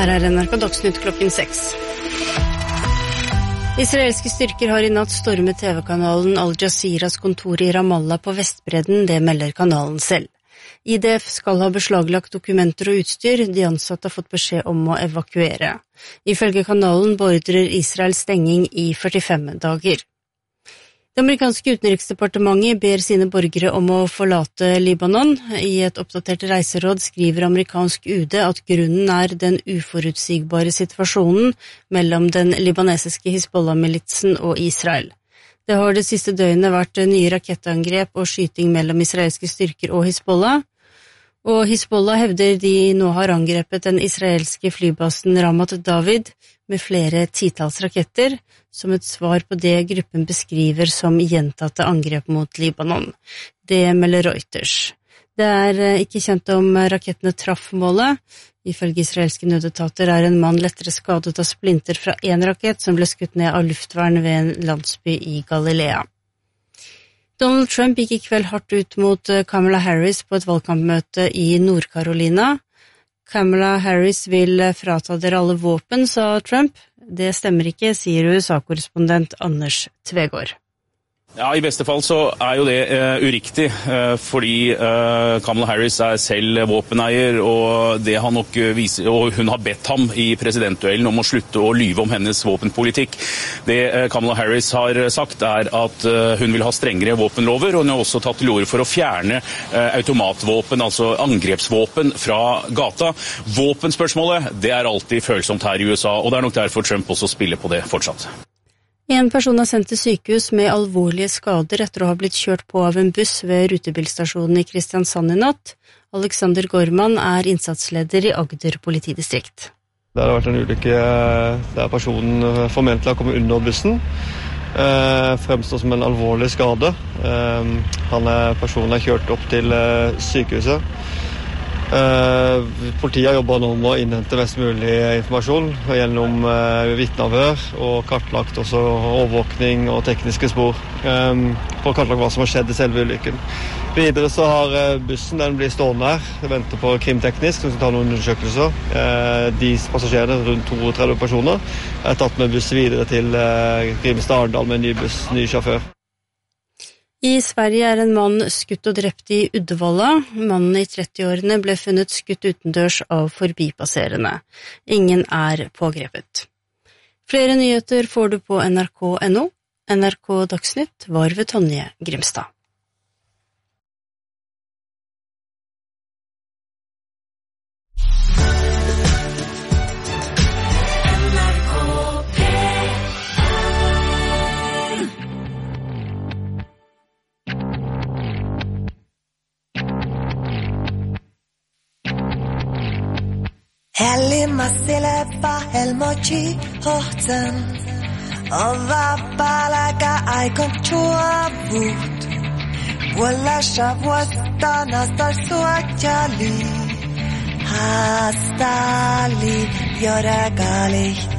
Her NRK Dagsnytt klokken 6. Israelske styrker har i natt stormet TV-kanalen Al Jazeeras kontor i Ramallah på Vestbredden, det melder kanalen selv. IDF skal ha beslaglagt dokumenter og utstyr, de ansatte har fått beskjed om å evakuere. Ifølge kanalen beordrer Israel stenging i 45 dager. Det amerikanske utenriksdepartementet ber sine borgere om å forlate Libanon. I et oppdatert reiseråd skriver amerikansk UD at grunnen er den uforutsigbare situasjonen mellom den libanesiske Hizbollah-militsen og Israel. Det har det siste døgnet vært nye rakettangrep og skyting mellom israelske styrker og Hizbollah. Og Hizbollah hevder de nå har angrepet den israelske flybasen Ramat David med flere titalls raketter, som et svar på det gruppen beskriver som gjentatte angrep mot Libanon. Det melder Reuters. Det er ikke kjent om rakettene traff målet. Ifølge israelske nødetater er en mann lettere skadet av splinter fra en rakett som ble skutt ned av luftvern ved en landsby i Galilea. Donald Trump gikk i kveld hardt ut mot Kamala Harris på et valgkampmøte i Nord-Carolina. Kamala Harris vil frata dere alle våpen, sa Trump. Det stemmer ikke, sier USA-korrespondent Anders Tvegård. Ja, i beste fall så er jo det uriktig, fordi Kamala Harris er selv våpeneier, og det han nok viser, og hun har bedt ham i presidentduellen om å slutte å lyve om hennes våpenpolitikk. Det Kamala Harris har sagt er at hun vil ha strengere våpenlover, og hun har også tatt til orde for å fjerne automatvåpen, altså angrepsvåpen fra gata. Våpenspørsmålet, det er alltid følsomt her i USA, og det er nok derfor Trump også spiller på det fortsatt. En person er sendt til sykehus med alvorlige skader etter å ha blitt kjørt på av en buss ved rutebilstasjonen i Kristiansand i natt. Alexander Gorman er innsatsleder i Agder politidistrikt. Det har vært en ulykke der personen formentlig har kommet under bussen. Fremstår som en alvorlig skade. Personen er kjørt opp til sykehuset. Politiet har jobbet nå med å innhente mest mulig informasjon gjennom vitneavhør og kartlagt også overvåkning og tekniske spor for å kartlage hva som har skjedd i selve ulykken. Videre så har bussen, den blir stående her, venter på krimteknisk som skal ta noen undersøkelser. De passasjerene, rundt 32 personer, er tatt med buss videre til Grimstad-Arendal med en ny buss, ny sjåfør. I Sverige er en mann skutt og drept i Uddevalla. Mannen i 30-årene ble funnet skutt utendørs av forbipasserende. Ingen er pågrepet. Flere nyheter får du på nrk.no. NRK Dagsnytt var ved Tonje Grimstad. Hellimassileva helmochi hohtan Ova palaga aikon chuavut Walla shavwasta nastar suachali Hastali yoragalicht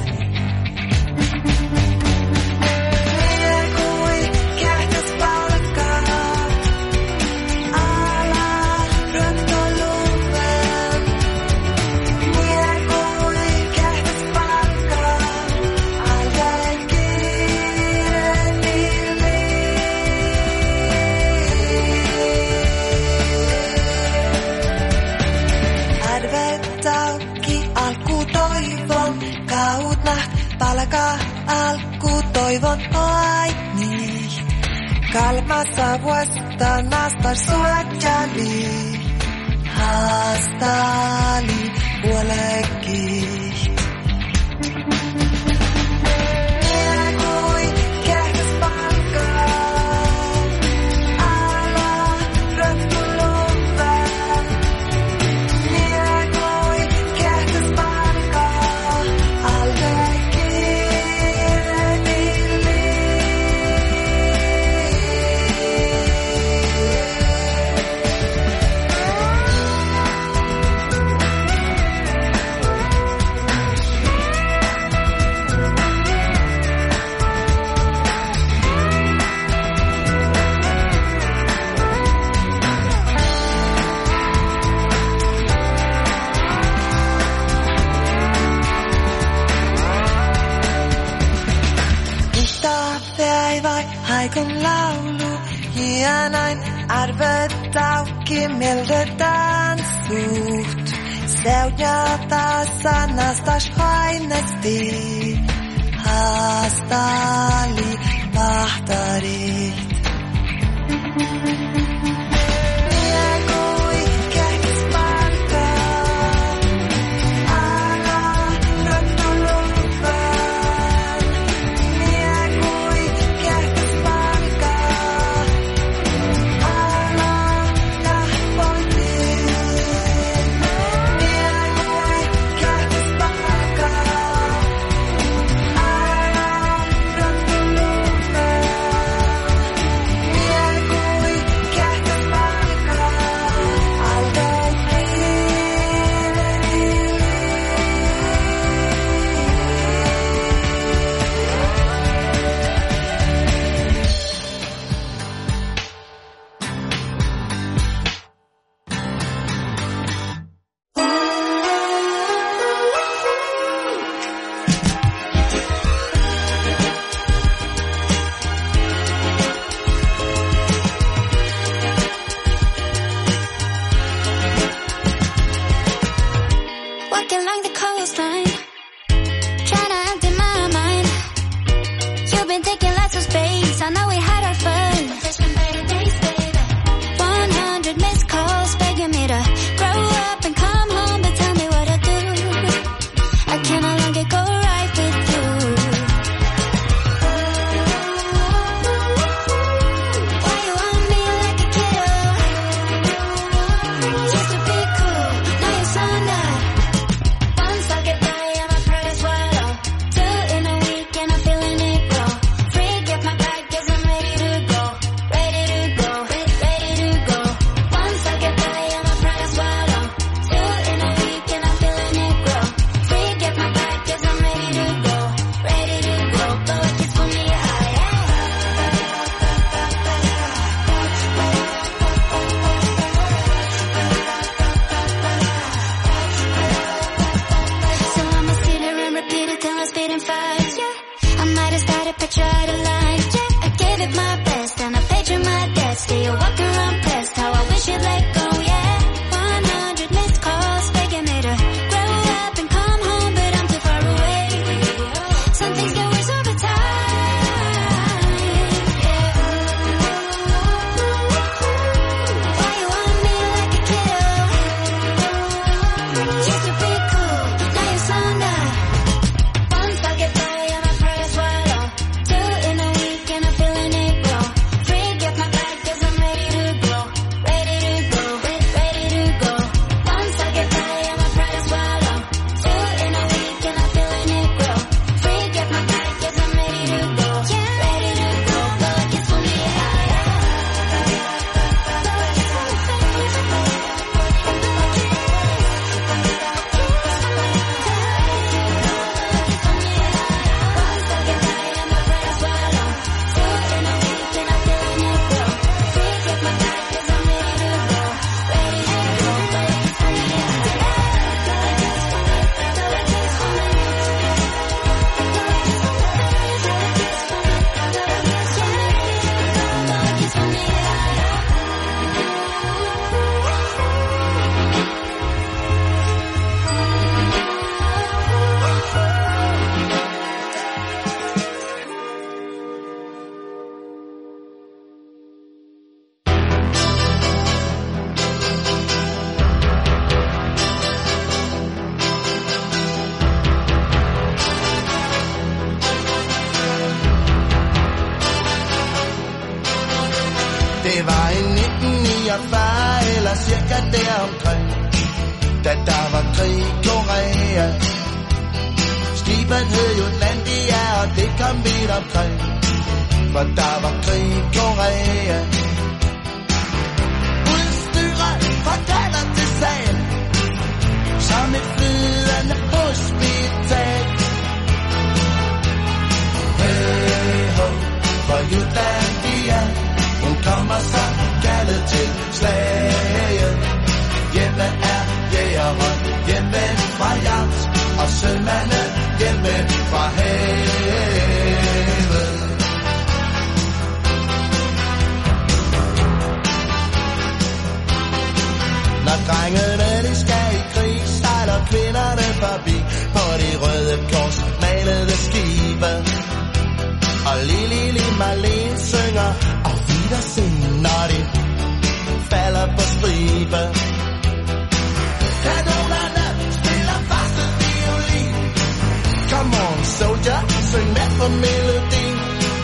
Toivon aini kalmassa vuosta nastar suajali hastali puoleki Taikon laulu, hienoin arvet auki mieltetään suht. Seudjata sanastas hainesti, haastali pahtarit. Det var i 1949 eller cirka deromkring, da der var krig i Korea. Skibet hed Jutlandia, og det kom vidt omkring, for der var krig i Korea. Udstyret fortæller til sagen, som et flydende hospital. Hey ho, for Jutlandia, hun kommer så kaldet til slaget. Hjemme er jægeren, hjemme fra jagt, og sømanden hjemme fra havet. røde kors malede skibe. Og Lili Marlene synger og Wiedersehen, når de falder på stribe. Kanonerne spiller første violin. Come on soldier, syng med på melodien.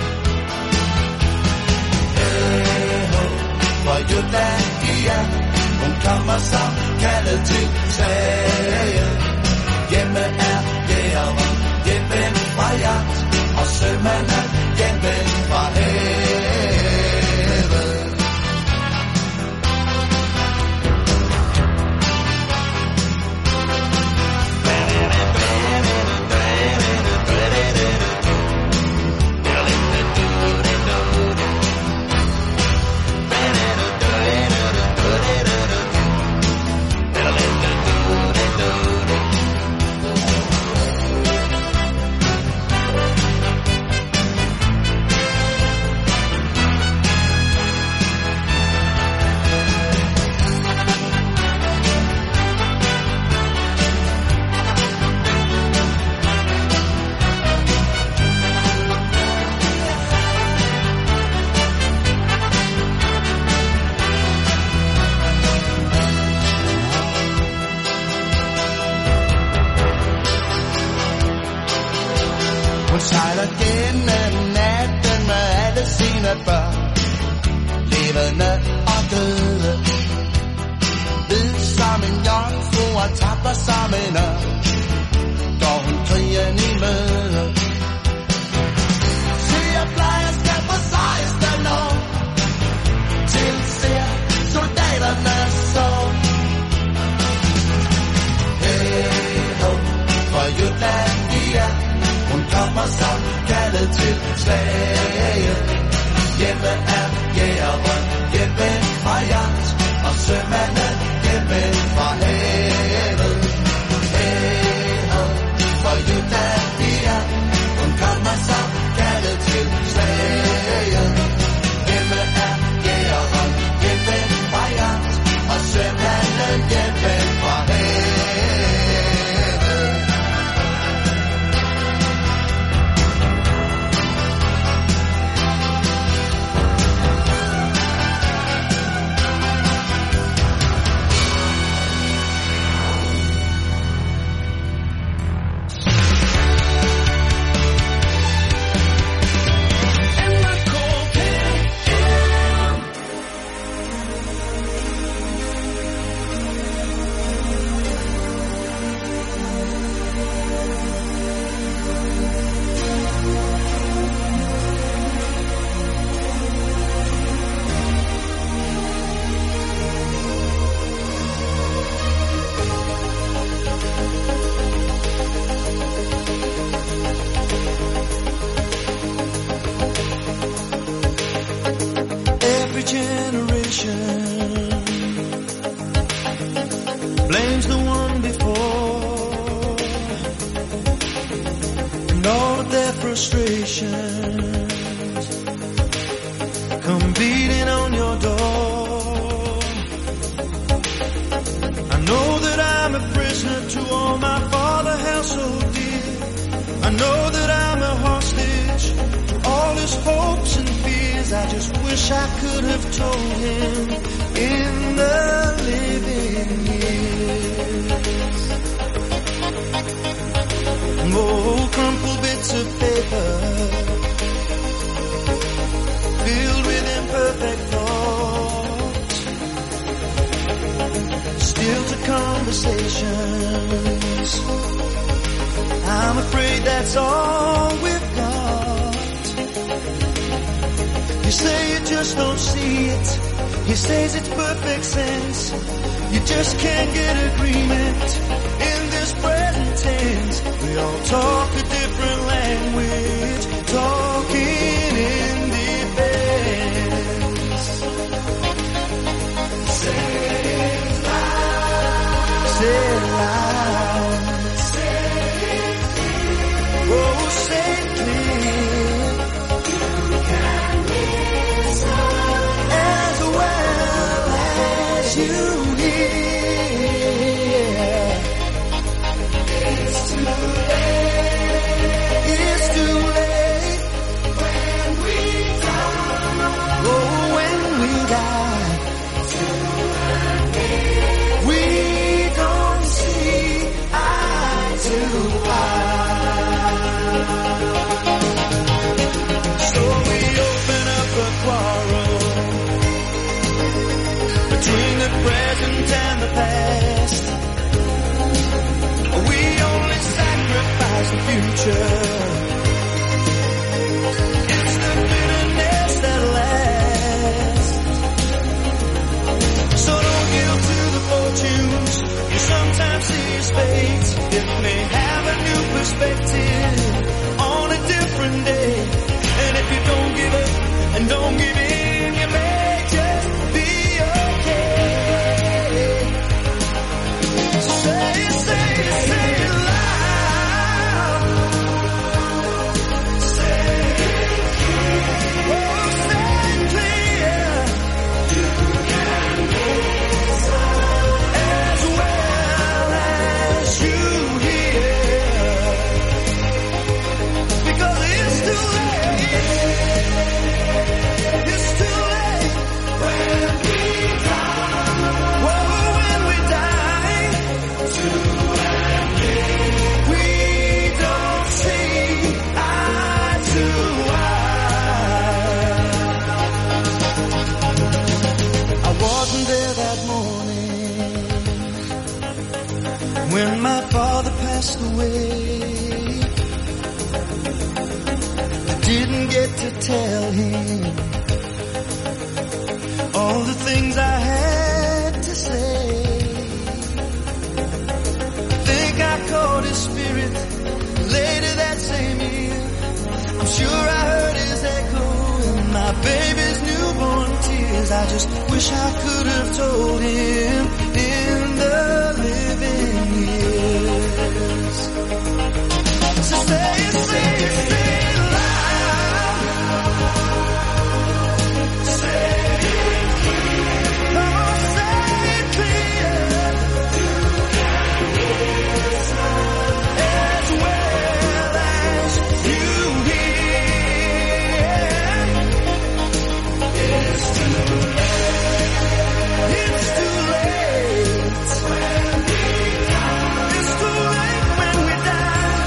Hey ho, for Jutlandia, hun kommer som kaldet til Sverige. Hjemme er jægeren, hjemven fra jagt, og sømanden hjemven fra havet. Hun sejler gennem natten med alle sine børn, levende og døde. Hvid som en jomfru og tapper som en ørn, går hun krigen i møde. Sygeplejersker på sejeste år, tilser soldaterne så. Hey ho, for Jutlandia, hun kommer som kaldet til Sverige. Hjemme er jægeren, hjemmen fra jagt, og sømanden hjemmen fra havet. Hey ho, for Jutlandia, hun kommer som kaldet til Sverige. Hjemme er jægeren, hjemmen fra jagt, og sømanden hjemmen fra havet. Blames the one before, and all of their frustrations come beating on your door. I know that I'm a prisoner to all my father held so dear. I know that I'm a hostage to all his hopes and fears. I just wish I could have told him in the living years. Oh, crumpled bits of paper filled with imperfect thoughts, still to conversations. I'm afraid that's all we've got. You say you just don't see it. He says it's perfect sense. You just can't get agreement in this present tense. We all talk a different language, talking in defense. Say it loud. Say it loud. Say it clear. Oh, say it clear. You can listen as well as you hear. It's too late. future. It's the bitterness that lasts. So don't give to the fortunes you sometimes see as fate. It may have a new perspective on a different day. And if you don't give up and don't give in, you may just be okay. Say it loud. Say it clear. Oh, say it clear. You can be as well as you hear. Because it's too late. It's too late when we die. Whoa, when we die. We don't see eye to eye. I wasn't there that morning when my father passed away. I didn't get to tell him all the things I had to say. Think I caught his spirit later that same year. I'm sure I heard his echo in my baby's newborn tears. I just wish I could have told him in the living years. So say it loud. Say it clear. Come on, say it clear. As well as you hear. It's too late. It's too late. It's too late when we die.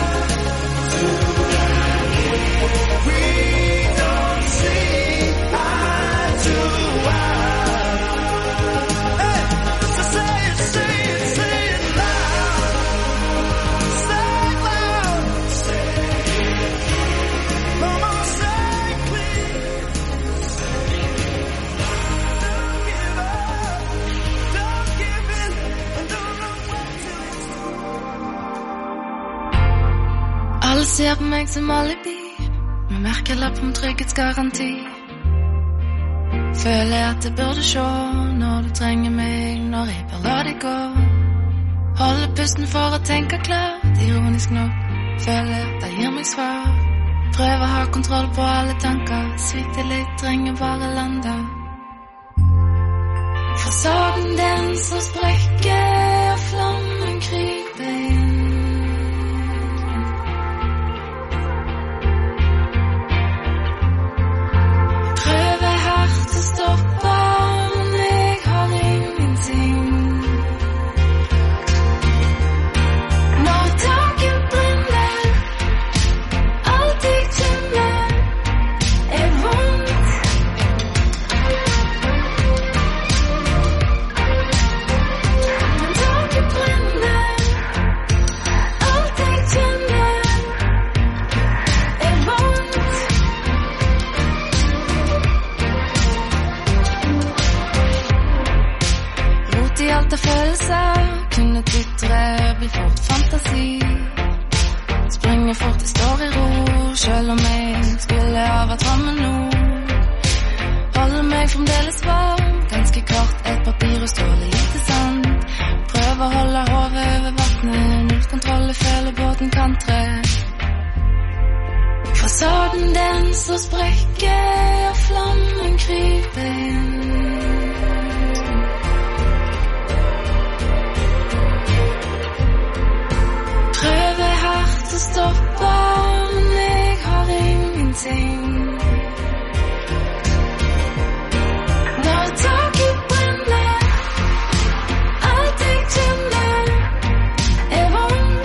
We don't see eye to eye. Hey, so say it loud. Say it loud. Come on, say it clear. Don't give up. Don't give in. And don't look back till it's Alle ser på meg som alibi, med merkelapp om trygghetsgaranti. Føler jeg at jeg burde se når du trenger meg, når jeg bare lar deg gå. Holde pusten for å tenke klart, ironisk nok. Føler at det gir meg svar. Prøver å ha kontroll på alle tanker, svikter litt, trenger bare lande. Fasaden den som sprekker, og flammen kryper inn. Prøver hardt å stoppe, men jeg har ingenting. Når taket brenner, alt jeg kjenner er vondt. Når taket brenner, alt jeg kjenner er vondt. Rot i alt av følelser, kunne titre, blir fort fantasi. Springer fort, jeg står i ro, selv om jeg skulle ha vært framme nå. Holder meg fremdeles varm, ganske kort, et papir og ståle lite sand. Prøver å holde hodet over vattnet, null kontroll, jeg føler båten kantre. Fasaden den som sprekker, og flammen kryper inn. Prøver hardt å stoppe, men jeg har ingenting. Når taket brenner, alt jeg kjenner er vondt.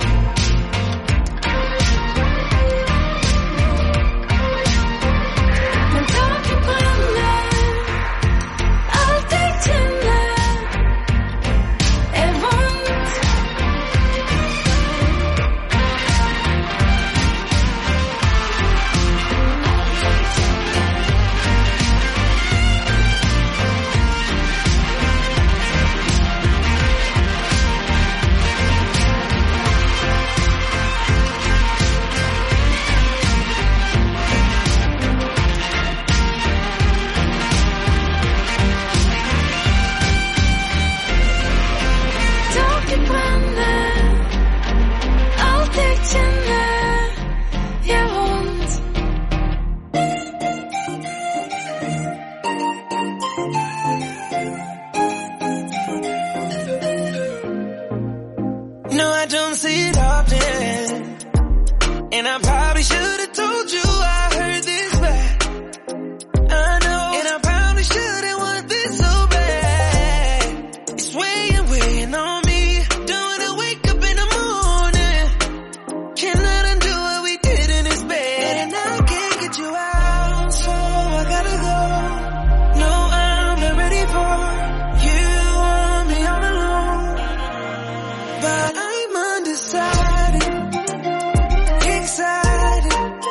Men taket brenner, And I probably should have told you I heard this bad. I know. And I probably shouldn't want this so bad. It's weighing on me. Don't wanna wake up in the morning. Cannot undo what we did in this bed. And I can't get you out, so I gotta go. No, I'm not ready for you want me all alone. But I'm undecided, excited,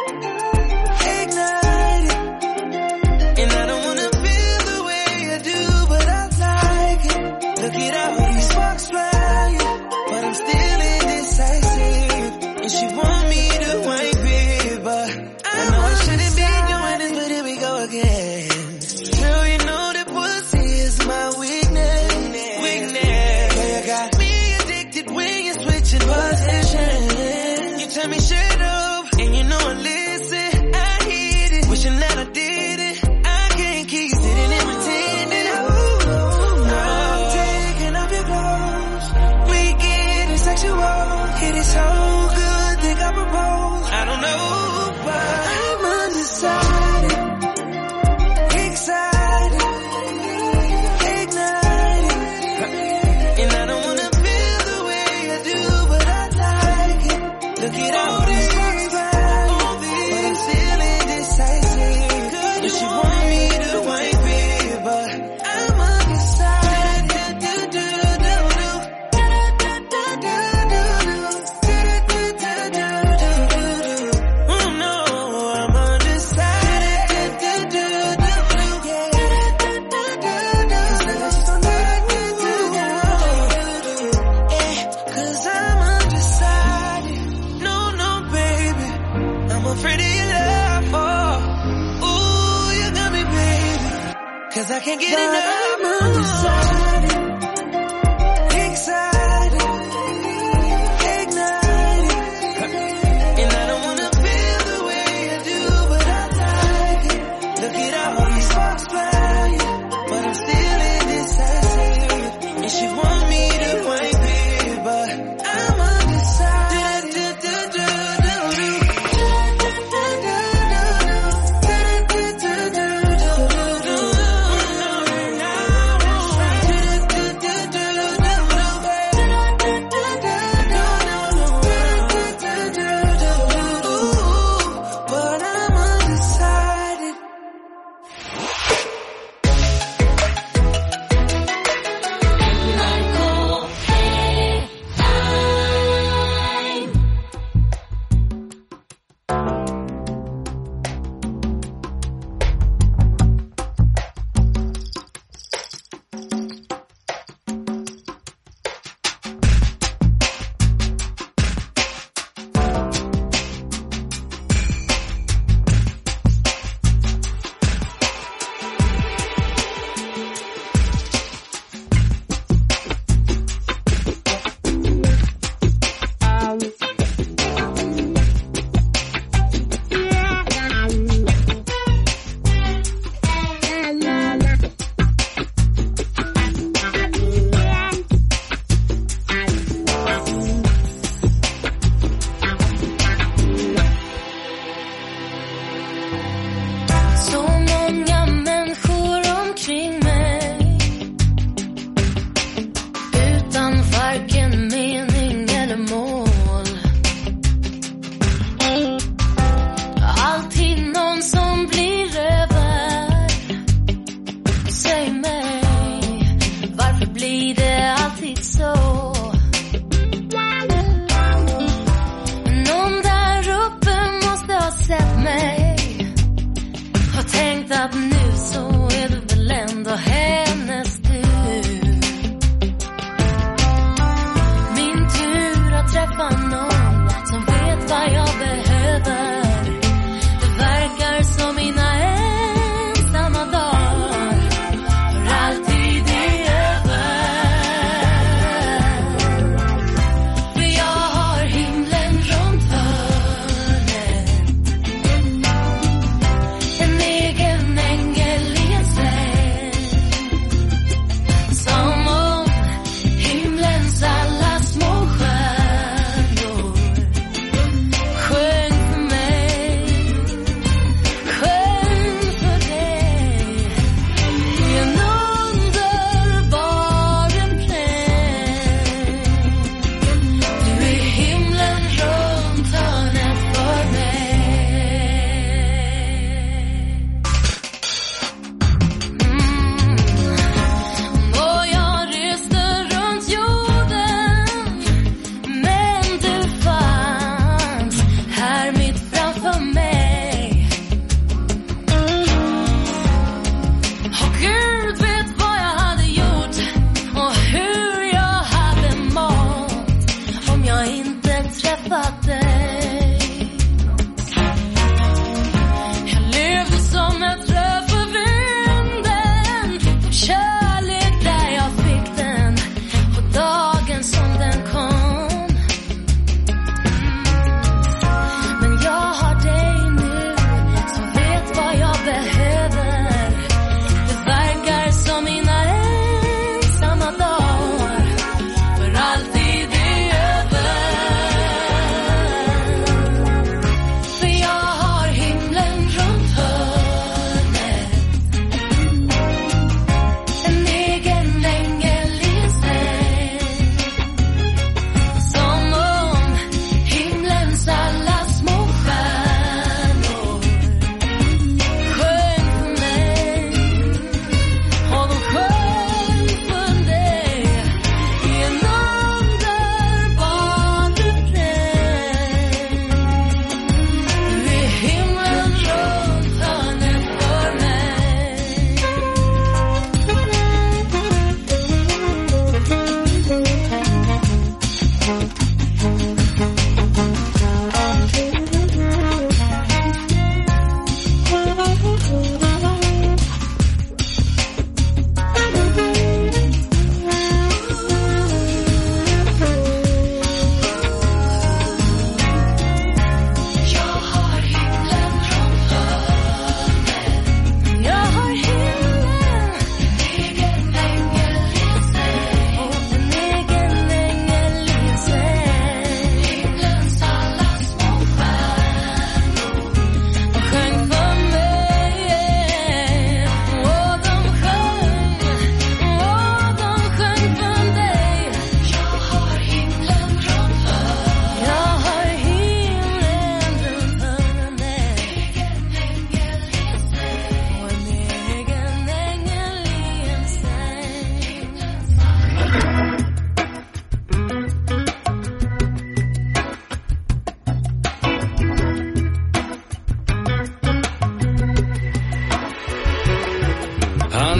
ignited. And I don't wanna feel the way I do, but I like it. Look at all these sparks flying, but I'm still indecisive. And she want me to wipe it, but I know I shouldn't be doing this, but here we go again. Girl, you know that pussy is my weakness. Yeah, you got me addicted when you're switching positions. You tell me shut up, and you know I listen. I hit it, wishing that I did it. I can't keep sitting and pretending. Ooh, no, I'm taking off your clothes. We getting sexual. It is so good, think I propose. I don't know, but I'm undecided, excited, ignited. And I don't wanna feel the way I do, but I like it. Look at all these sparks flying, but I'm still indecisive. And she want me to wipe it, but I'm undecided. Oh no, I'm undecided. Cause I'm undecided. No, baby, I'm afraid of your love. Oh, ooh, you got me, baby. Cause I can't get enough. I'm undecided, excited, ignited. And I don't wanna feel the way I do, but I like it. Look at all these sparks flying, but I'm still indecisive. And she want me to wipe it, but I'm undecided.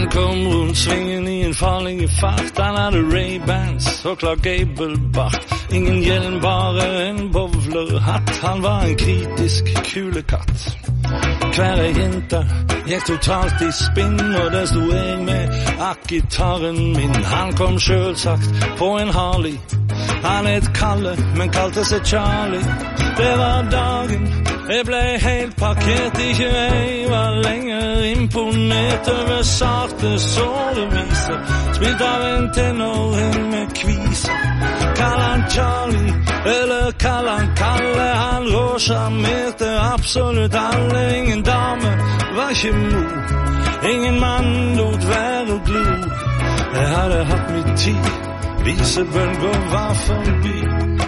Han kom rundt svingen i en farlig fart. Han hadde Ray-Bans og Clark Gable-bart. Ingen hjelm, bare en bowlerhatt. Han var en kritisk kulekatt. Hver jenta gikk totalt i spinn, og der sto jeg med akkitaren min. Han kom selvsagt på en Harley. Han het Kalle, men kalte seg Charlie. Det var dagen jeg ble helt parkert. Ikke jeg var lenger imponert over sarte såleviser, spilt av en tenåring med kviser. Kall han Charlie, eller kall han Kalle. Han råsjarmerte absolutt alle. Ingen dame var ikke mor, ingen mann lot være å glo. Jeg hadde hatt mitt tid, visebølger var forbi.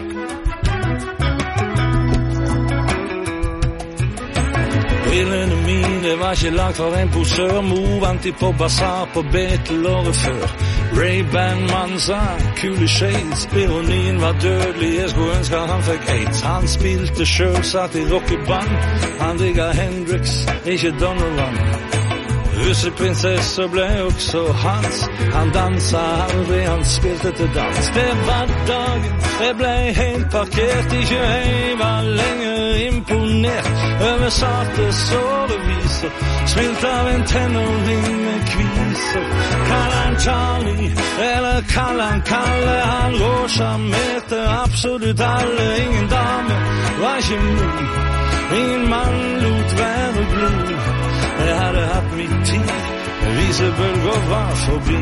Brillene mine var ikke lagt for en posør. Mor vant de på basar på Betel året før. Ray-Ban-mann sa kule shades. Ironien var dødelig, jeg skulle ønske han fikk AIDS. Han spilte selv, satt i rockeband. Han digget Hendrix, ikke Donovan. Husseprinsesser ble også hans. Han dansa aldri, han spilte til dans. Det var dagen jeg ble helt parkert. Ikke jeg var lenger imponert over sarte såreviser, spilt av en tenåring med kviser. Kall han Charlie, eller kall han Kalle. Han råsjarmerte absolutt alle. Ingen dame var ikke mor, ingen mann lot være blod. Jeg hadde hatt mitt tid, visebølger var forbi.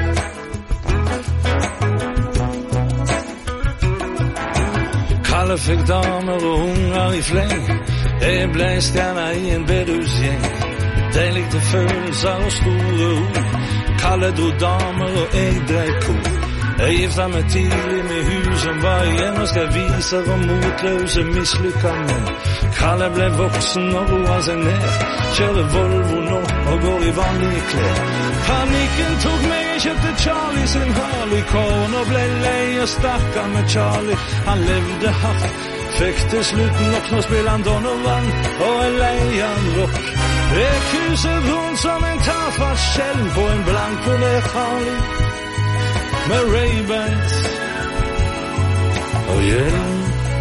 Kalle fikk damer og unger i fleng. Jeg ble stjerna i en bedehusgjeng. Deilig til følelser og store ord. Kalle dro damer og jeg drev kor. Jeg gifta meg tidlig med hun som var igjen, og skal vise hvor motløse mislykka menn. Kalle ble voksen og roa seg ned, kjører Volvo nå og går i vanlige klær. Panikken tok meg, jeg kjøpte Charlie sin Harley Corn og ble lei og stakka med Charlie. Han levde hardt, fikk til slutt nok. Nå spiller han Donovan og er lei av rock. Jeg kuset rundt som en tafatt skjell på en blankpolert Harley med Ray-Bans og hjelm.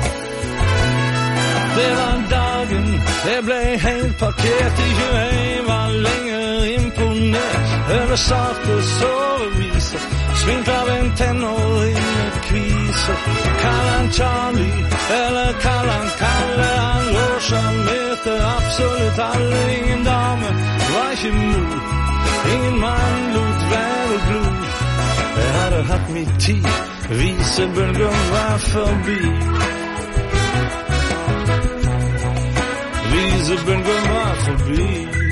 Det var dagen jeg ble helt parkert. Ikke jeg var lenger imponert over sarte såreviser, spilt av en tenåring med kviser. Kall han Charlie, eller kall han Kalle. Han råsjarmerte absolutt alle. Ingen dame var ikke mor, ingen mann lot være blod. Jeg hadde hatt mitt tid, visebølger var forbi. Visebølger var forbi.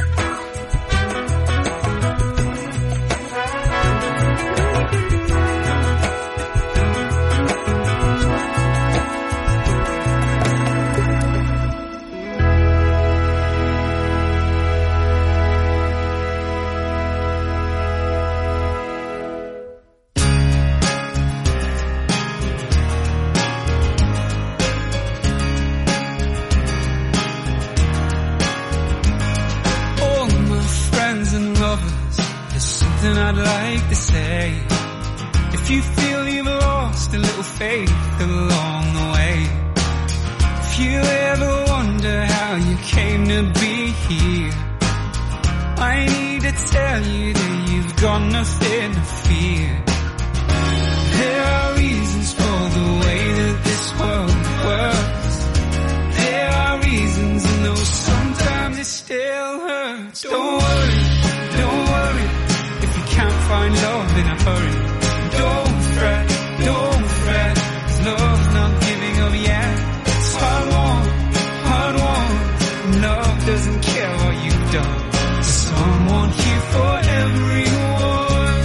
I'd like to say, if you feel you've lost a little faith along the way, if you ever wonder how you came to be here, I need to tell you that you've got nothing to fear. There are reasons for the way that this world works. There are reasons, and though sometimes it still hurts. Don't worry, don't worry. Can't find love in a hurry. Don't fret, 'cause love's not giving up yet. It's hard won. Love doesn't care what you've done. Someone here for everyone.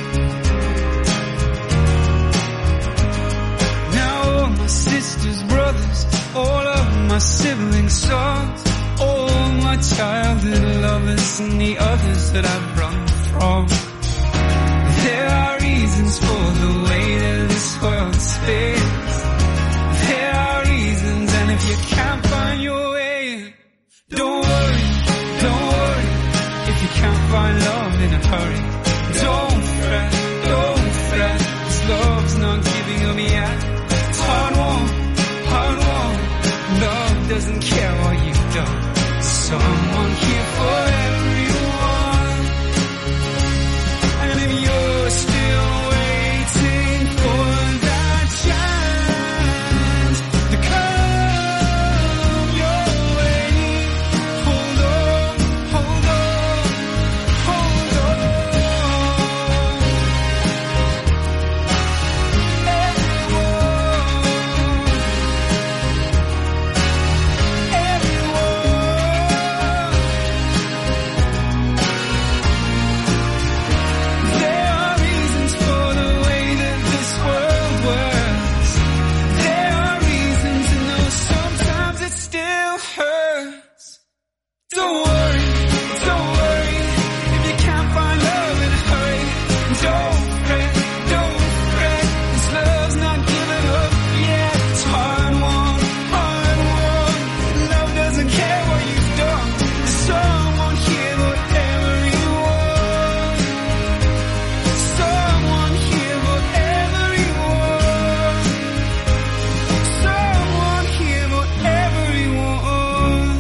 Now all my sisters, brothers, all of my siblings' sons, all my childhood lovers and the others that I've run from. There are reasons for the way that this world spins. There are reasons, and if you can't find your way, don't worry. If you can't find love in a hurry, Don't worry, if you can't find love in a hurry. Don't fret, this love's not giving up yet. It's hard won. Love doesn't care what you've done. There's someone here, whatever you want. Someone here, whatever you want. Someone here, whatever you want.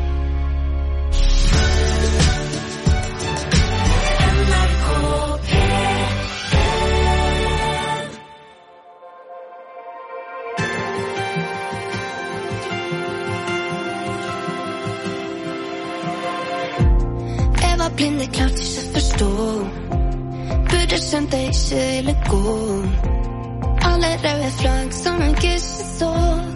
Jeg var blind, jeg klarte ikke å forstå. Burde skjønt jeg ikke ville gå. Alle røde flagg som jeg ikke så.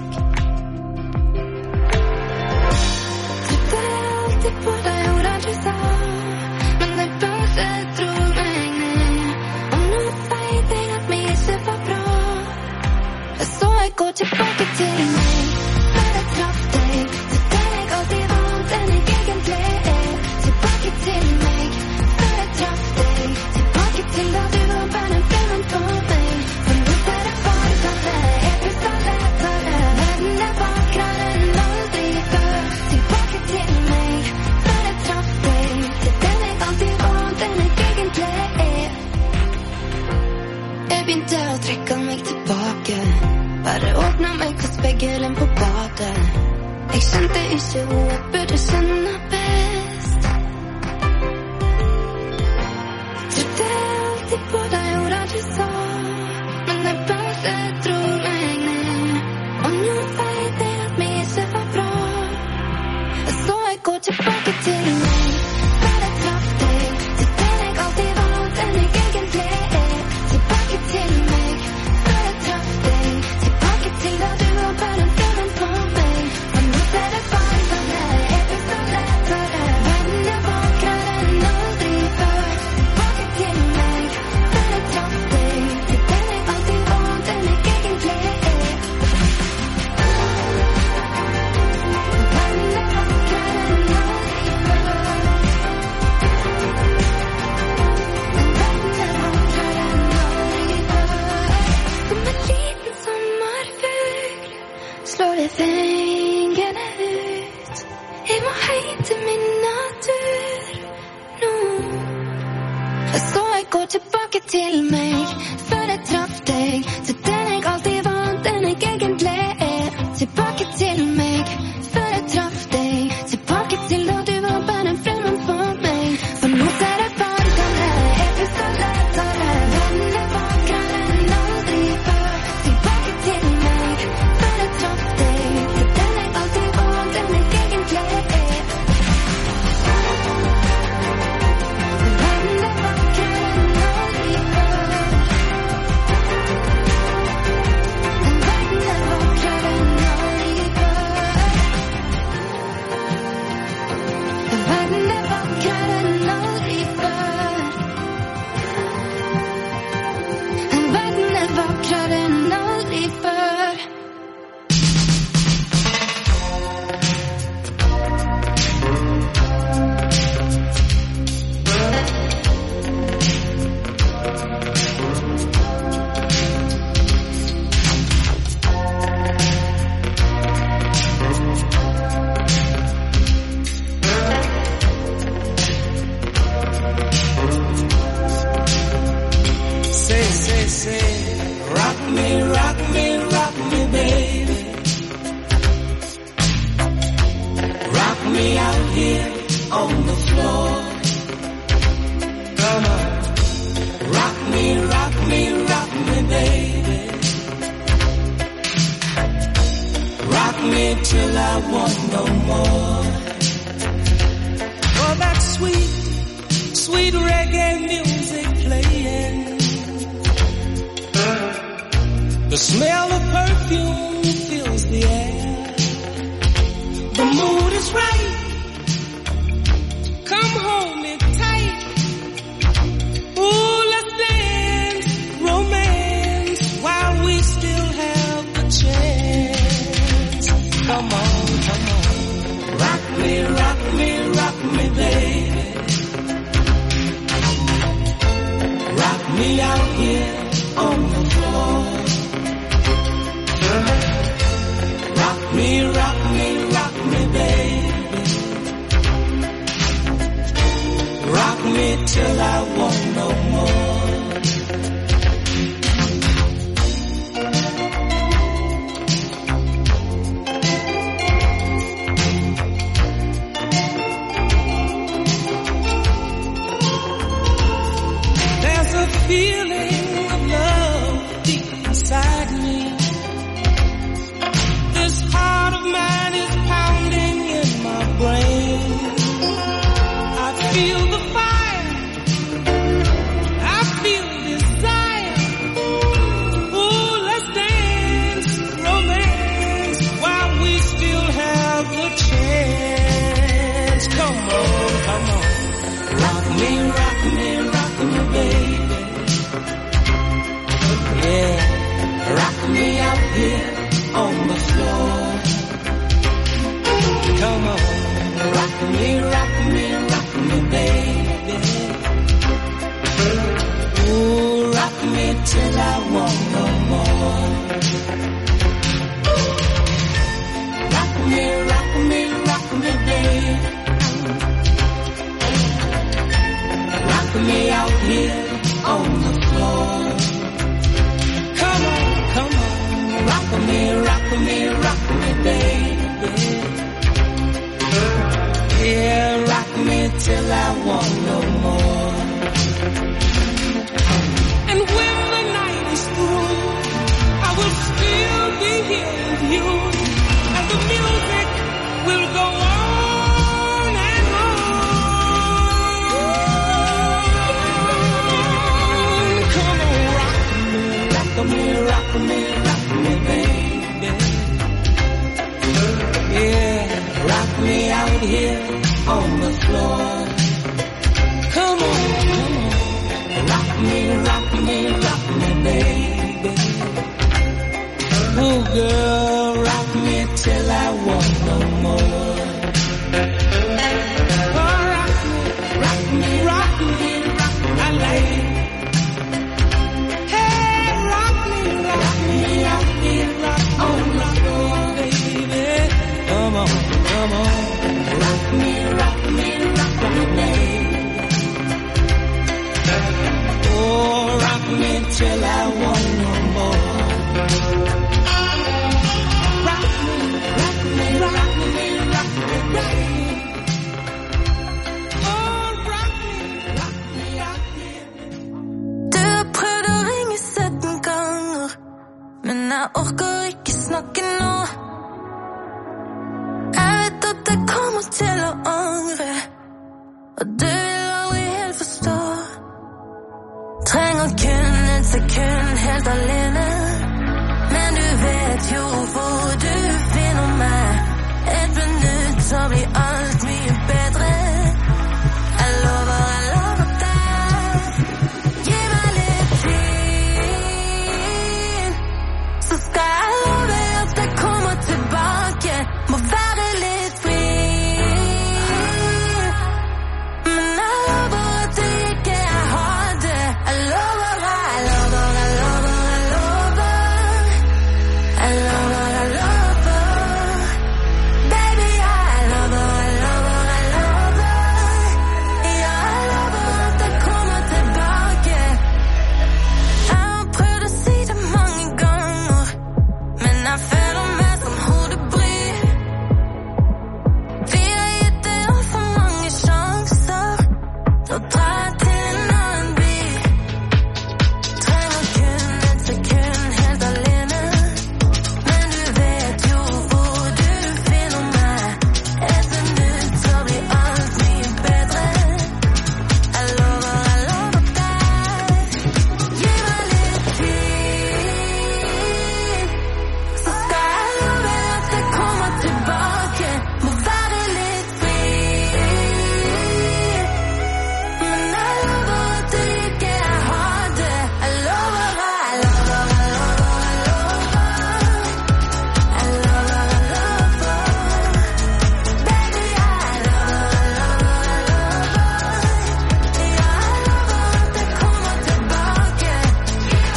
Trodde alltid på deg og det du sa, men jeg bare dro meg ned. Og nå vet jeg at vi ikke var bra. Så jeg går tilbake til meg. Før jeg traff deg, så der jeg alltid vant enn jeg egentlig er. Tilbake til meg, før jeg traff deg. Tilbake til da du var bare fremmen på meg. For nå ser jeg bare sånn det er så lettere. Verden er vakrere enn aldri før. Tilbake til meg, før jeg traff deg. Til den jeg alltid vant enn jeg egentlig er. Jeg begynte å trekke meg tilbake. Bare åpne meg for spegelen på badet. Jeg skjønte ikke hvor jeg burde skjønne best. Trodde alltid på deg og det du sa, men jeg bare dro meg ned. Og nå vet jeg at vi ikke var bra. Så jeg går tilbake til meg. Før jeg traff deg, til den jeg alltid vant enn jeg egentlig er. Tilbake til meg, før jeg traff deg. Tilbake til da du var bare fremmen på meg. For nå ser jeg bare sånn det er så lettere. Verden er vakrere enn aldri før. Tilbake til meg, før jeg traff deg. Til den jeg alltid vant enn jeg egentlig er. Verden er vakrere enn aldri før. Verden er vakrere enn aldri før. Som en liten sommerfugl slår jeg vingene ut. Jeg må hjem til min natur nå. Så jeg går tilbake til meg. Før jeg traff deg, til den jeg alltid vant enn jeg egentlig er. Tilbake til meg, før jeg traff deg. Tilbake til da du var bare fremmen for meg. For nå ser jeg bare sånn det er så lettere. Verden er vakrere enn aldri før. Tilbake til meg, før jeg traff deg. Til den jeg alltid vant enn jeg egentlig er. Verden er vakrere enn aldri før. Verden er vakrere enn aldri før. Verden er vakrere enn aldri før. Verden er vakrere enn aldri før. Say, rock me, baby. Rock me out here on the floor. Come on, rock me, baby. Rock me till I want no more. Oh, that sweet, sweet reggae music playing. The smell of perfume fills the air. The mood is right. Come hold me tight. Ooh, let's dance, romance, while we still have the chance. Come on, come on. Rock me, feel the fire. I feel desire. Ooh, let's dance, romance, while we still have the chance. Come on, come on. Rock me, rock me, rock me, baby. Yeah, rock me out here on the floor. Come on, rock me, rock me, rock me, baby. Ooh, rock me till I want no more. Rock me, rock me, rock me, baby. Rock me out here on the floor. Come on, come on, rock me, rock me, rock me, baby. Yeah, rock me till I want no more. And when the night is through, I will still be here with you, and the music will go on and on. Come on, rock me, rock me, rock me, baby. Yeah, rock me out here on the floor. Come on, come on. Rock me, rock me, rock me, baby. Oh, girl, rock me till I want no more. Oh, rock me, rock me, rock me, rock me, I like it. Hey, rock me out here, rock on the floor, baby. Come on, come on. Rock me, rock me, rock me, baby. Oh, rock me till I want no more. Rock me, rock me, rock me, rock me, baby. Oh, rock me out here. Du har prøvd å ringe 17 ganger, men jeg orker ikke snakke nå. Jeg vet at jeg kommer til å angre, og du vil aldri helt forstå. Trenger kun et sekund helt alene, men du vet jo hvor du finner meg. Et minutt så blir alt mye bedre. Jeg lover deg. Gi meg litt tid, så skal jeg love at jeg kommer tilbake. Må være litt fri, men jeg lover at du ikke har det. Jeg lover, jeg lover, jeg lover, jeg lover. Jeg lover, jeg lover. Baby, jeg lover, jeg lover, jeg lover. Ja, jeg lover at jeg kommer tilbake. Jeg har prøvd å si det mange ganger, men jeg føler meg som hodebry. Vi har gitt det alt for mange sjanser, så dra til en annen by. Trenger kun et sekund helt alene, men du vet jo hvor du finner meg. Et minutt så blir alt mye bedre. Jeg lover deg. Gi meg litt tid, så skal jeg love at jeg kommer tilbake. Må være litt fri, men jeg lover at du ikke har det. Jeg lover, jeg lover, jeg lover, jeg lover. Jeg lover, jeg lover. Baby, jeg lover, jeg lover, jeg lover. Ja, jeg lover at jeg kommer tilbake. Jeg lover at jeg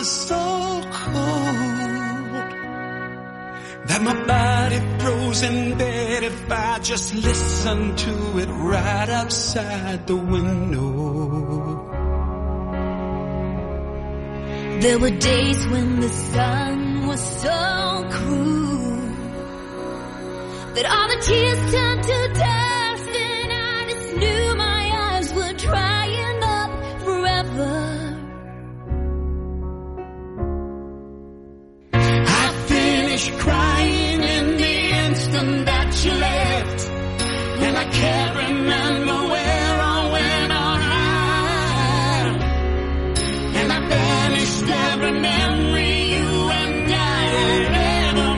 was so cold that my body froze in bed if I just listened to it right outside the window. There were days when the sun was so cruel that all the tears turned to dust, and I just knew my eyes were drying up forever. I finished crying in the instant that you left, and I can't remember where or when or how, and I banished every memory you and I had ever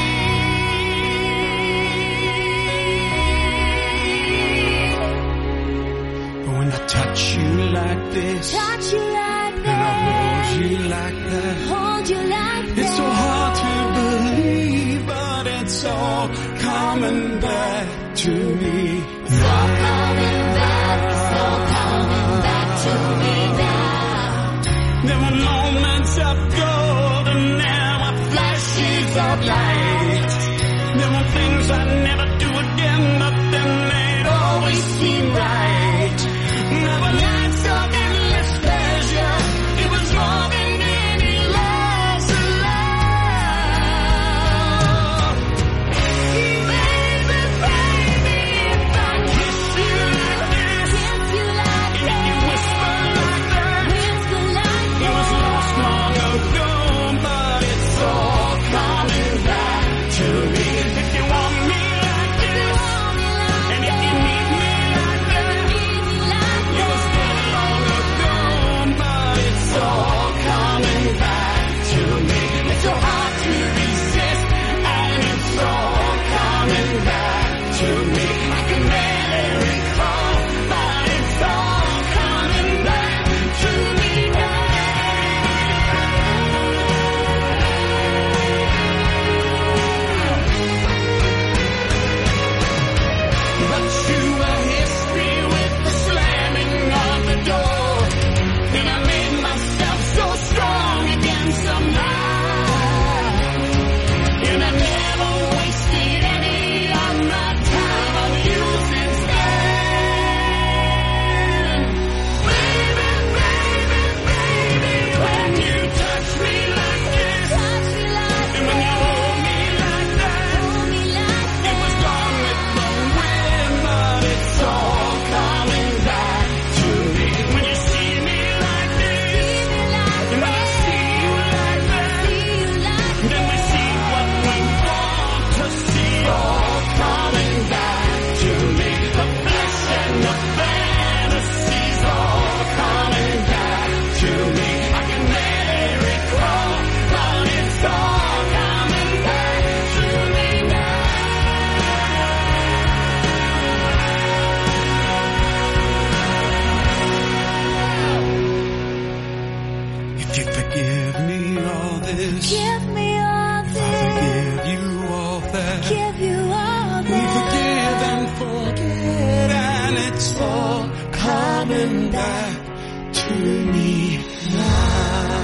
made. But when I touch you like this, and I hold you like that, it's so hard to believe, but it's all coming back to me. It's all coming back, it's all coming back to me now. There were moments of gold and there were flashes of light. There were things I'd never do again, but then they'd always seem right. There were nights of endless pleasure. It was more than any loss of love. Baby, baby, if I kiss you like this, if you whisper like that, it was lost long ago, but it's all coming back to me. If you want me like this, and if you need me like that, it was dead long ago, but it's all coming back to me. It's so hard to resist, and it's all coming back to me. I can barely recall, but it's all coming back to me now. But you were history with the slamming of the door, and I made myself so strong again somehow, and I never wasted any of my time on you since then. Baby, baby, baby, when you touch me like this, and when you hold me like that, it was gone with the wind, but it's all coming back to me. When you see me like this, and when I see you like that, then we see what we want to see, all coming back to me. The flesh and the fantasies, all coming back to me. I can barely recall, but it's all coming back to me now. If you forgive me all this, Give me all I this, forgive you all that. give you all We forgive and forget, and it's all coming back to me now.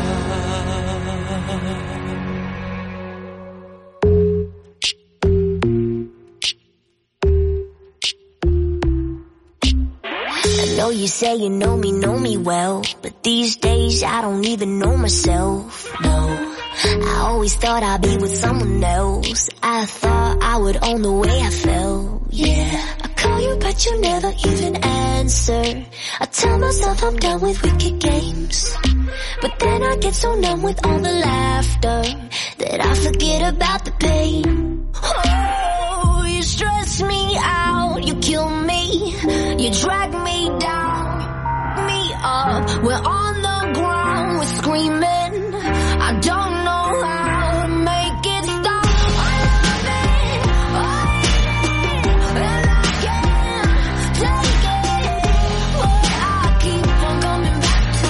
I know you say you know me well, but these days I don't even know myself, no. I always thought I'd be with someone else. I thought I would own the way I felt, yeah. I call you but you never even answer. I tell myself I'm done with wicked games, but then I get so numb with all the laughter that I forget about the pain. Oh, you stress me out, you kill me, you drag me down, me up. We're on the ground, we're screaming. I don't know how to make it stop. I love it, and I can't take it, but I keep on coming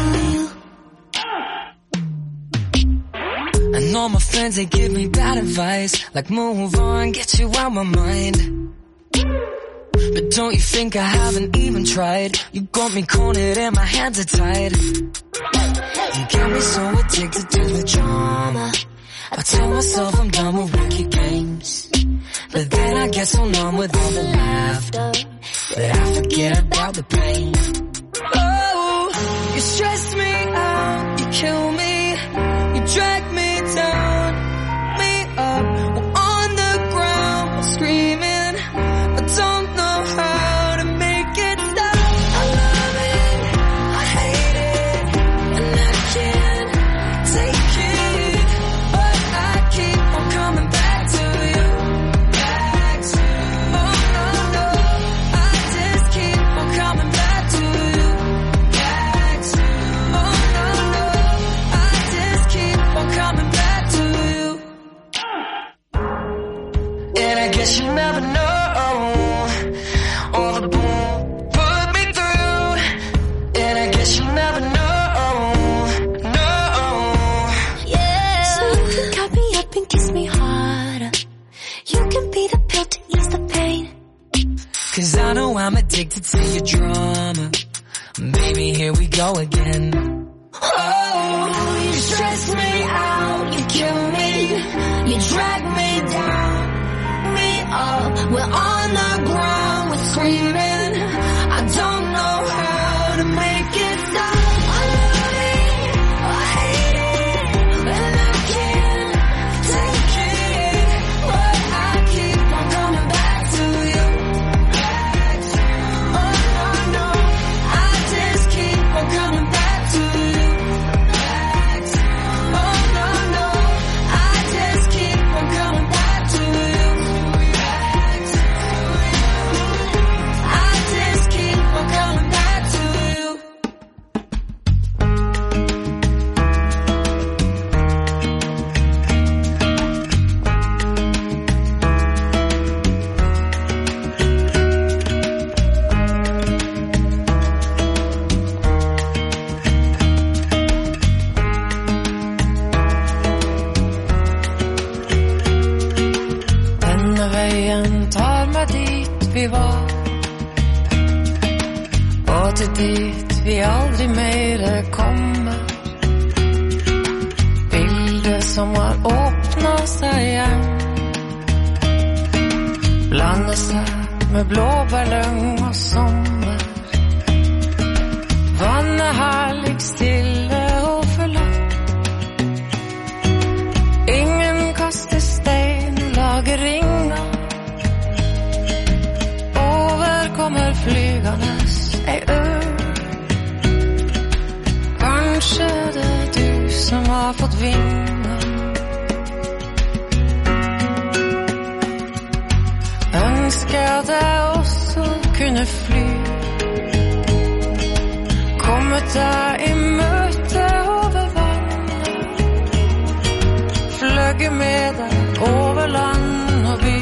back to you. And all my friends, they give me bad advice, like move on, get you out my mind. But don't you think I haven't even tried? You got me cornered and my hands are tied. You got me so addicted to the drama. I tell myself I'm done with wicked games, but then I get so numb with all the laughter that I forget about the pain. Oh, you stress me out, you kill me, you drag me down, me up. We're on the ground, we're screaming. I don't know how to make it stop. I love it, I hate it, and I can't take it, but I keep on coming back to you. Back to you. Oh no, no, I just keep on coming back to you. Back to you. Oh no, no, I just keep on coming back to you. And I guess you never know all the bull put me through. And I guess you never know, no. Yeah. So you can cut me up and kiss me harder. You can be the pill to ease the pain. 'Cause I know I'm addicted to your drama. Baby, here we go again. Oh, you stress me out, you kill me, you drag me down, me up. We're on the ground, we're screaming. I don't know how to make it stop. I love it, I hate it, and I can't take it, but I keep on coming back to you. Back to you. Oh no, no, I just keep on coming back to you. Back to you. Oh no, no, I just keep on coming back to you. Back to you. I just keep on coming back to you. Denne veien tar meg dit vi var, og til dit vi aldri mer kommer. Bildet som har åpnet seg igjen, blander seg med blåbærløgn og sommer. Vannet herlig stille og forlatt. Ingen kaster stein, lager ringer. Over kommer flygende ei ørn. Kanskje det er du som har fått vinger. Ønsker at jeg også kunne fly, kommet deg i møte over vannet, fløgge med deg over land og by,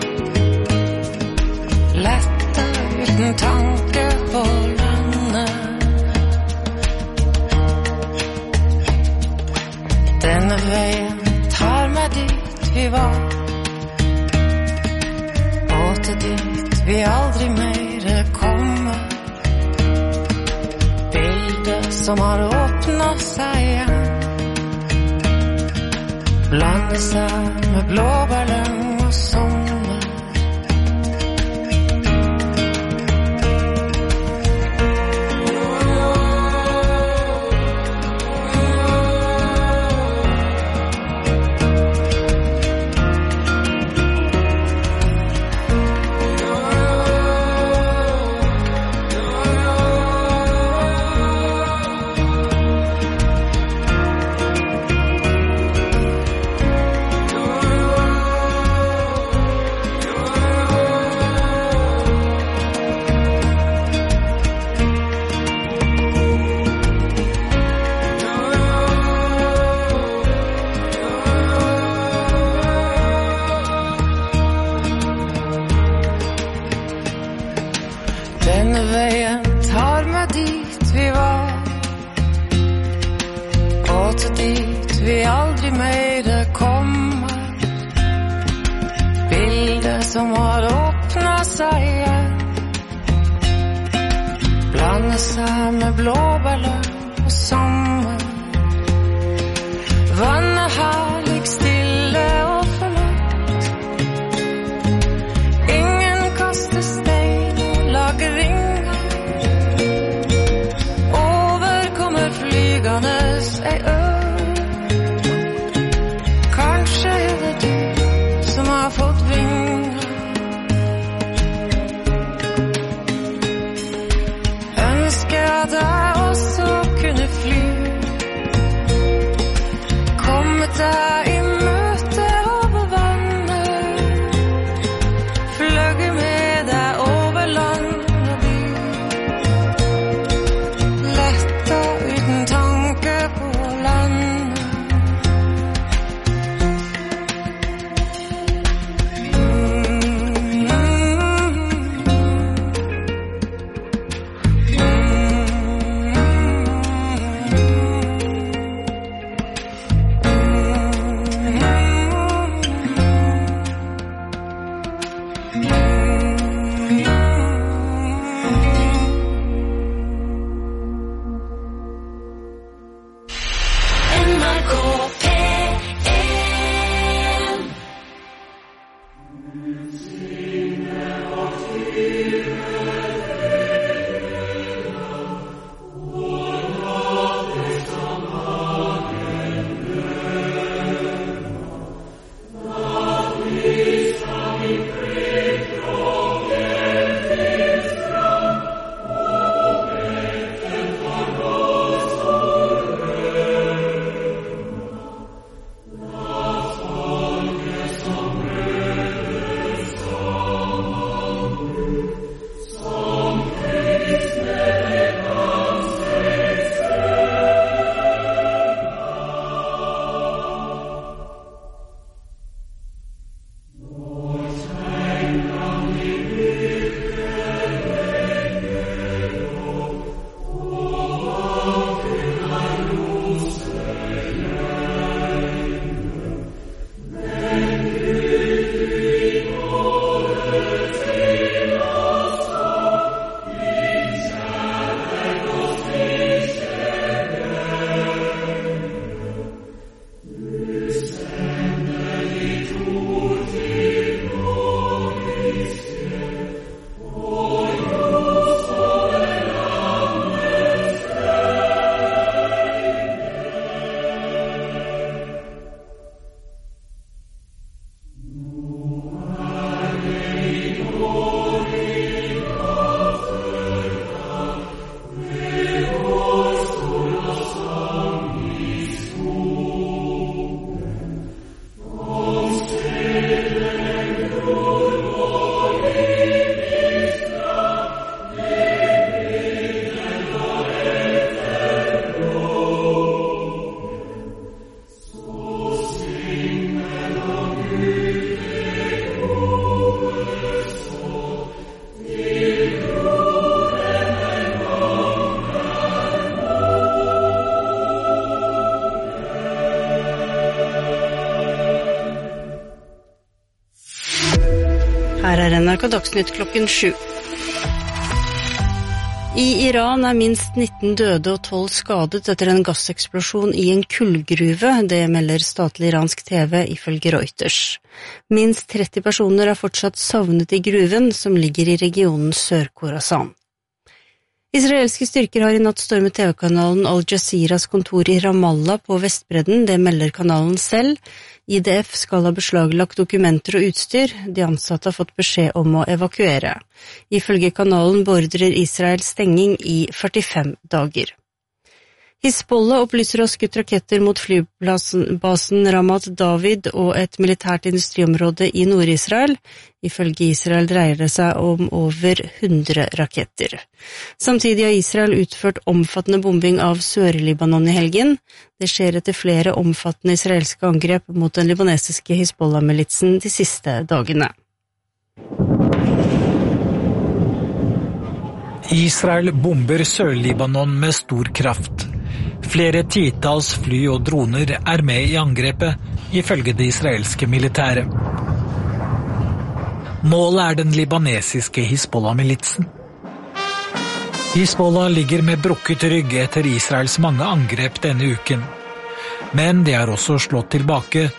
lette uten tanke på landet. Denne veien tar meg dit vi var, og til dit vi aldri mer kommer. Bildet som har åpnet seg igjen, blander seg med blåbærløgn og sommer. Denne veien tar meg dit vi var, og til dit vi aldri mer kommer. Bildet som har åpnet seg igjen, blander seg med blåbærløgn og sommer. Her NRK Dagsnytt klokken 7. I Iran minst 19 døde og 12 skadet etter en gasseksplosjon i en kullgruve, det melder statlig iransk TV ifølge Reuters. Minst 30 personer fortsatt savnet i gruven, som ligger i regionen Sør-Khorasan. Israelske styrker har i natt stormet TV-kanalen Al Jazeeras kontor i Ramallah på Vestbredden, det melder kanalen selv. IDF skal ha beslaglagt dokumenter og utstyr, de ansatte har fått beskjed om å evakuere. Ifølge kanalen beordrer Israel stenging i 45 dager. Hizbollah opplyser å ha skutt raketter mot flybasen Ramat David og et militært industriområde i Nord-Israel. Ifølge Israel dreier det seg om over 100 raketter. Samtidig har Israel utført omfattende bombing av Sør-Libanon i helgen. Det skjer etter flere omfattende israelske angrep mot den libanesiske Hizbollah-militsen de siste dagene. Israel bomber Sør-Libanon med stor kraft. Flere titalls fly og droner er med i angrepet, ifølge det israelske militæret. Målet er den libanesiske Hizbollah-militsen. Hizbollah ligger med brukket rygg etter Israels mange angrep denne uken. Men de har også slått tilbake.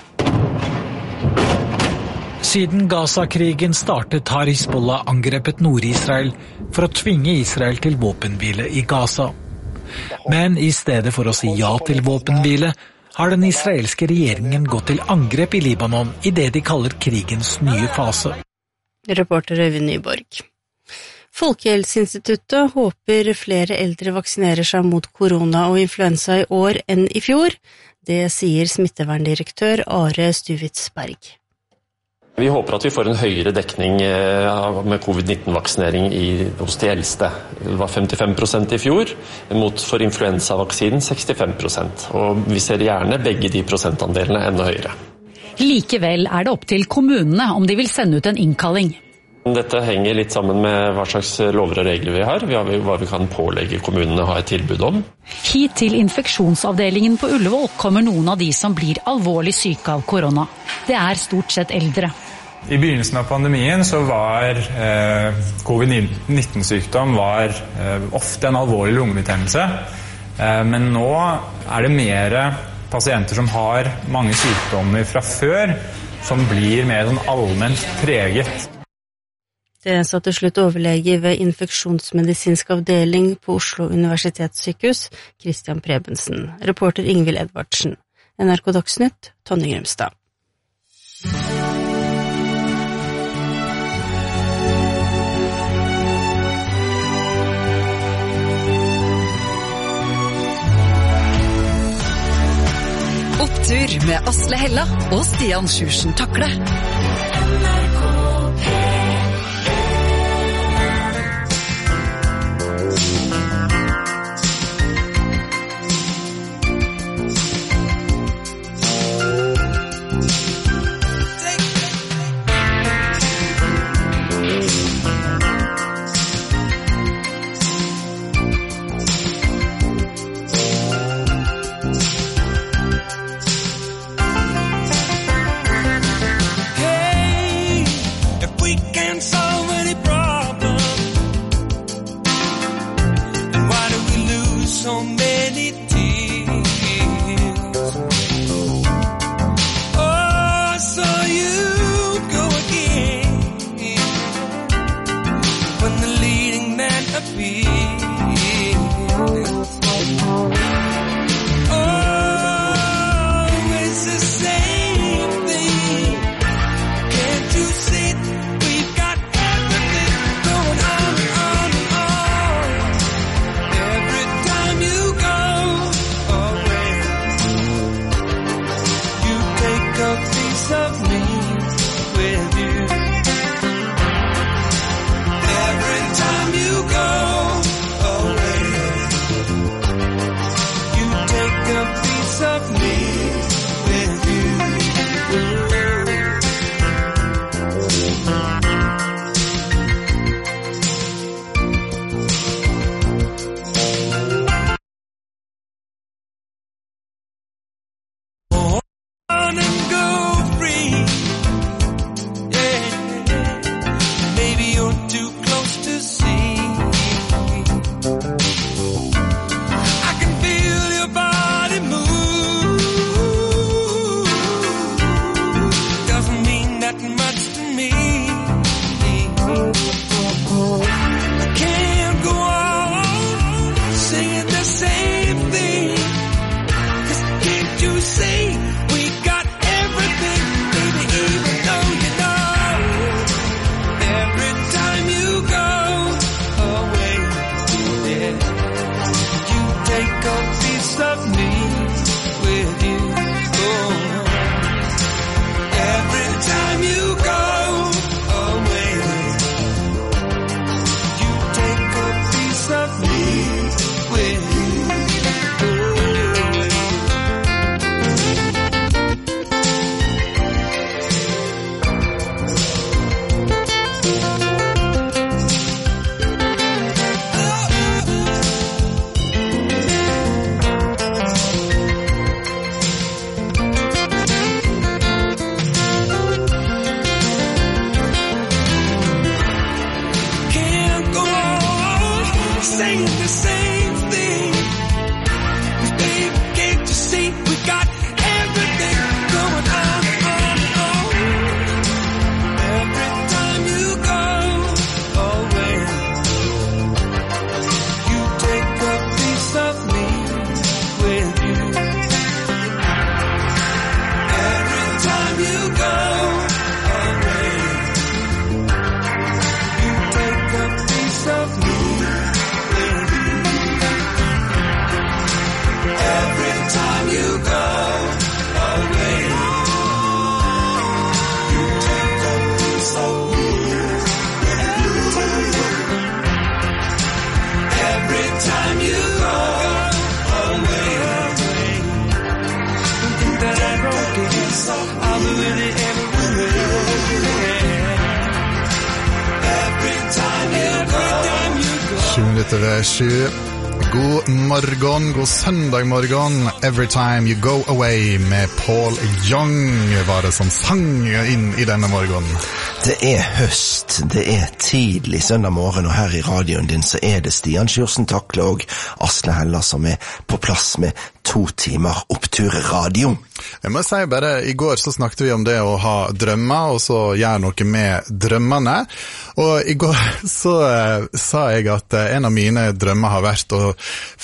Siden Gaza-krigen startet har Hizbollah angrepet Nord-Israel for å tvinge Israel til våpenhvile i Gaza. Men i stedet for å si ja til våpenhvile, har den israelske regjeringen gått til angrep i Libanon i det de kaller krigens nye fase. Reporter Øyvind Nyborg. Folkehelseinstituttet håper flere eldre vaksinerer seg mot korona og influensa i år enn i fjor. Det sier smitteverndirektør Are Stuvitsberg. Vi håper at vi får en høyere dekning med covid-19-vaksinering hos de eldste. Det var 55% i fjor, mot for influensavaksinen 65%. Og vi ser gjerne begge de prosentandelene enda høyere. Likevel er det opp til kommunene om de vil sende ut en innkalling. Dette henger litt sammen med hva slags lover og regler vi har. Hva vi kan pålegge kommunene å ha et tilbud om. Hit til infeksjonsavdelingen på Ullevål kommer noen av de som blir alvorlig syke av korona. Det er stort sett eldre. I begynnelsen av pandemien så var covid-19-sykdom ofte en alvorlig lungebetennelse. Men nå er det mer pasienter som har mange sykdommer fra før, som blir mer sånn allment preget. Det sa til slutt overlege ved infeksjonsmedisinsk avdeling på Oslo Universitetssykehus, Christian Prebensen. Reporter Ingvild Edvardsen. NRK Dagsnytt, Tonje Grimstad. Opptur med Asle Hella og Stian Sjursen Takle. so many problems? And why do we lose so many tears? Oh, so you go again when the leading man appears. God morgon, god søndag morgon. Every time you go away med Paul Young var det som sang inn i denne morgenen. Det høst, det tidlig søndag morgen, og her i radioen din så det Stian Sjursen Takle og Asle Hella som på plass med 2 timer oppturradio. Jeg må si bare, i går så snakket vi om det å ha drømmer, og så gjøre noe med drømmene. Og i går så sa jeg at en av mine drømmer har vært å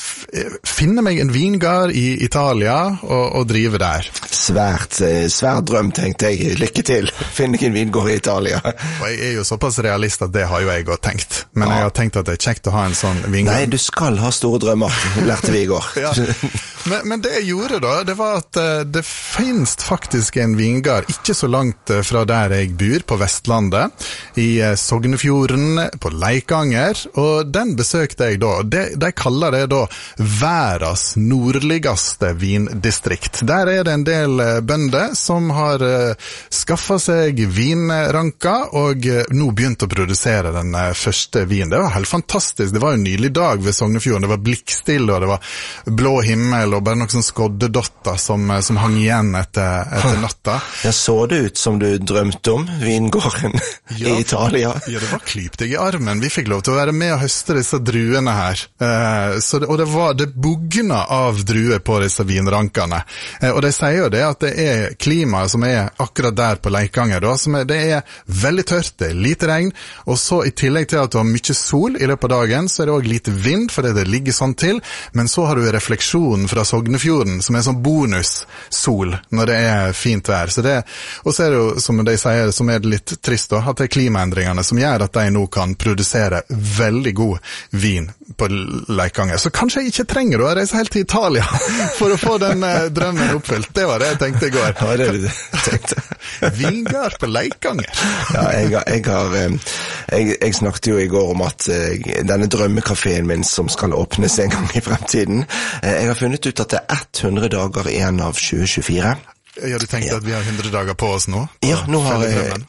finne meg en vingard i Italia og drive der. Svært drøm, tenkte jeg. Lykke til. Finn deg en vingård i Italia. Og jeg jo såpass realist at det har jo jeg også tenkt. Men jeg har tenkt at det kjekt å ha en sånn vingård. Nei, du skal ha store drømmer, lærte vi i går. Ja. Men det jeg gjorde da, det var at det finnes faktisk en vingard ikke så langt fra der jeg bor på Vestlandet, i Sognefjorden, på Leikanger, og den besøkte jeg da. De kaller det da verdens nordligste vindistrikt. Der det en del bønder som har skaffet seg vinranker og nå begynt å produsere den første vinen. Det var helt fantastisk. Det var en nylig dag ved Sognefjorden. Det var blikkstille, og det var blå himmel hagel og bare noen sånn skoddedotter som hang igjen etter natta. Ja, så det ut som du drømte om vingården i Italia? Ja, det var klypt deg i armen. Vi fikk lov til å være med og høste disse druene her. Det bugna av druer på disse vinrankene. Og de sier jo det at det er klimaet som er akkurat der på Leikanger, da, det er veldig tørt, det er lite regn, og så i tillegg til at du har mye sol i løpet av dagen, så er det også lite vind, fordi det ligger sånn til, men så har du refleksjonen fra Sognefjorden, som er sånn bonussol når det er fint vær. Og så er det jo, som de sier, som er det litt trist da, at det er klimaendringene som gjør at de nå kan produsere veldig god vin på Leikanger. Så kanskje jeg ikke trenger å reise helt til Italia for å få den drømmen oppfylt. Det var det jeg tenkte i går. Ja, det du tenkte. Vingard på Leikanger. Ja, jeg snakket jo i går om at denne drømmekaféen min som skal åpnes en gang i fremtiden, jeg har funnet ut at det er 100 dager igjen av 2024. Ja, du tenkte at vi har 100 dager på oss nå? Ja, nå har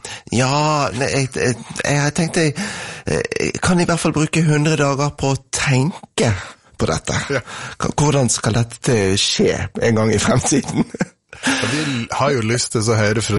jeg tenkte jeg kan i hvert fall bruke 100 dager på å tenke på dette. Ja. Hvordan skal dette skje en gang i fremtiden? Vi har jo lyst til å høre fra